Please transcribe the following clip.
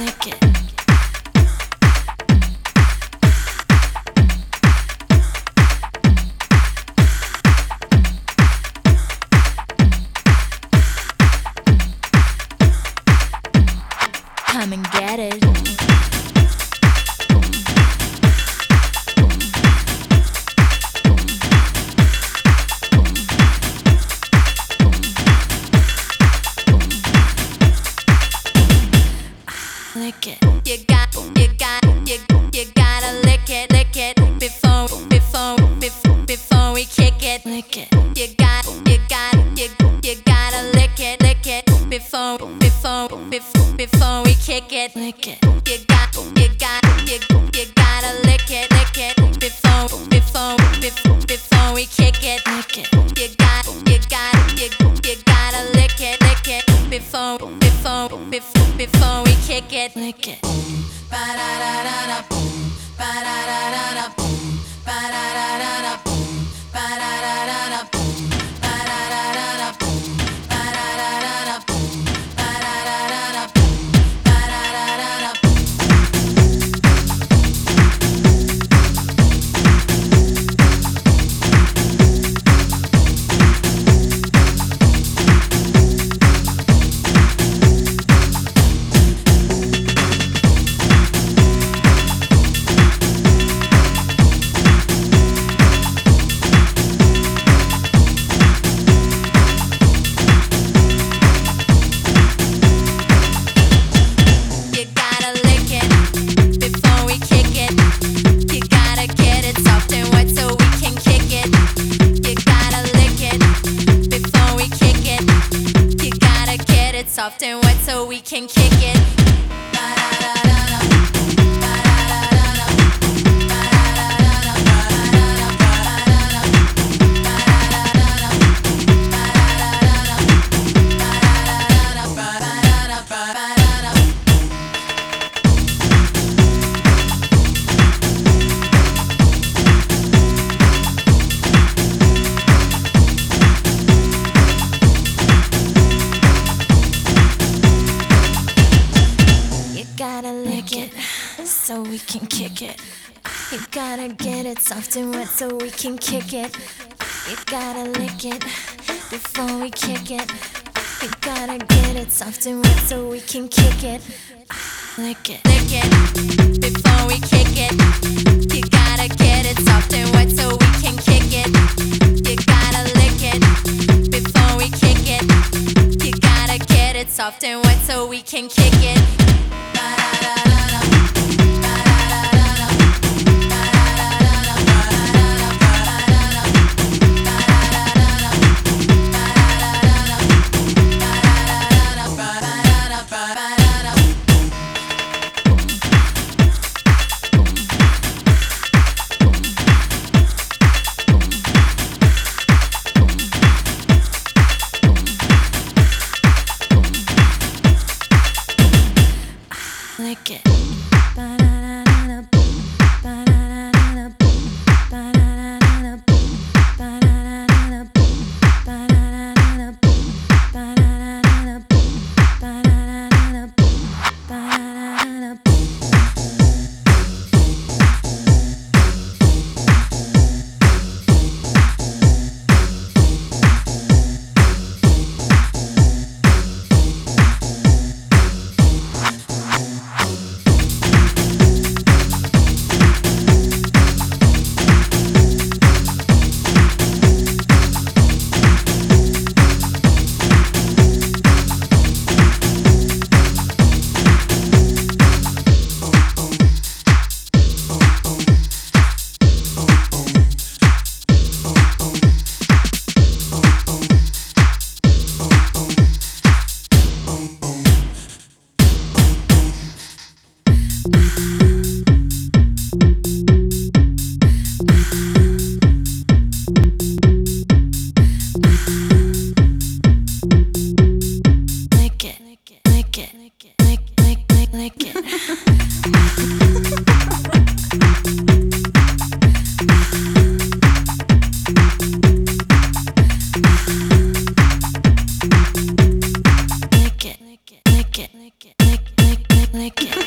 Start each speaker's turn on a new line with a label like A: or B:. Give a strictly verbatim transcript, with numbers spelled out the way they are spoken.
A: lick it. Come and get it. Lick it. You got, you got, you, you gotta lick it, lick it before, before, before, before we kick it. Lick it. You got, you got, you, you gotta lick it, lick it before, before, before, before we kick it. Lick it. You got, you got, you, you gotta lick it, lick it before, before, before, before we kick it. Lick it. You got, you got, you, you gotta lick it, lick it before, before, before, before we kick it. Lick it. Ba da da da da boom, ba da da da da boom, ba da da da da boom, ba da da da da boom, ba da da da da boom, ba da da da da boom, ba da da da da boom, ba da da da da boom. Soft and wet so we can kick it. So we can kick it. You gotta get it soft and wet so we can kick it. You gotta lick it before we kick it. You gotta get it soft and wet so we can kick it. Lick it, lick it before we kick it. You gotta get it soft and wet so we can kick it. You gotta lick it before we kick it. You gotta get it soft and wet so we can kick it. Lick it. lick it.